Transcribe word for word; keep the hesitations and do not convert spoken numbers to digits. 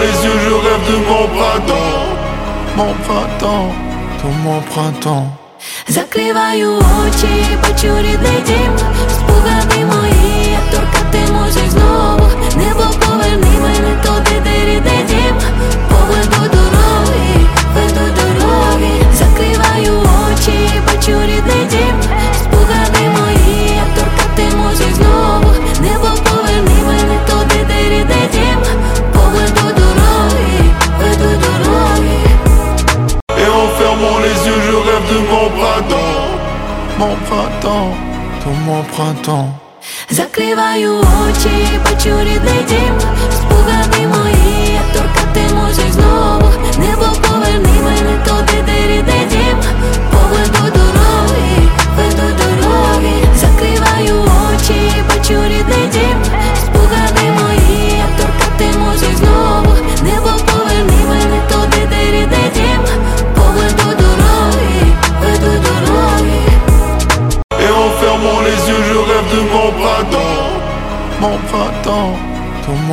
les yeux, je rêve de mon printemps. Mon printemps, tout mon printemps. Закриваю очі, бачу рідний дім, спогади мої, як торкатимусь знову. Небо, поверни мене туди, де рідний дім. Поведу дороги, веду дороги. Закриваю очі, бачу рідний дім, спогади мої, як торкатимусь знову. Небо, поверни мене туди, де рідний дім. Поведу дороги, веду дороги. Et en fermant les yeux, je rêve de mon printemps. Mon printemps, tout mon printemps. Закриваю очі, бачу рідний дім, спогади мої, як торкатимусь знову. Небо, поверни мене туди, де рідний дім. Поведу дороги, веду дороги. Закриваю очі, бачу рідний дім, спогади мої, як торкатимусь знову. Небо, поверни мене туди, де рідний дім. Поведу дороги, веду дороги. Et en fermant les yeux, je rêve de mon printemps. Mon printemps, tout mon